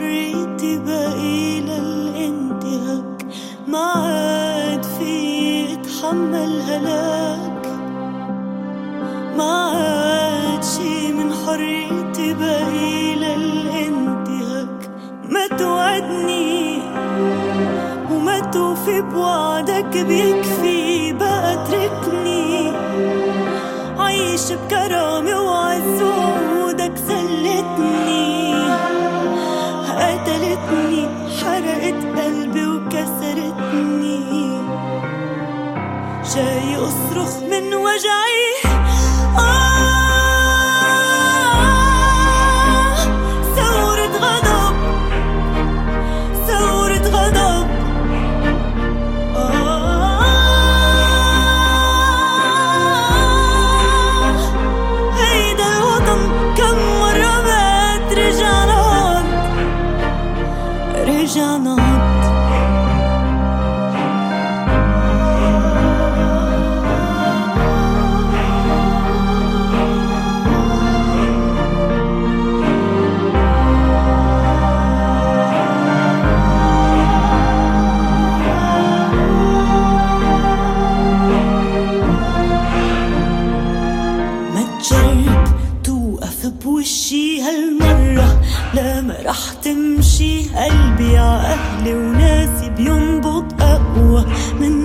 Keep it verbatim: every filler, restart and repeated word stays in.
حريتي باقي للانتهاك، ما عاد في اتحمل هلاك، ما عاد شي من حريتي باقي للانتهاك. ما توعدني وما توفي بوعدك، بيكفي بقى اتركني عيش بكرامة وعز وعودك. زلتني قتلتني حرقت قلبي وكسرتني، جاي أصرخ من وجعي. آه ثورة غضب، ثورة غضب. آه هيدا الوطن كم مرة مات، رجع نهض، رجع نهض. بوشي هالمرة لا، ما رح تمشي. قلبي ع أهلي وناسي بينبض أقوى من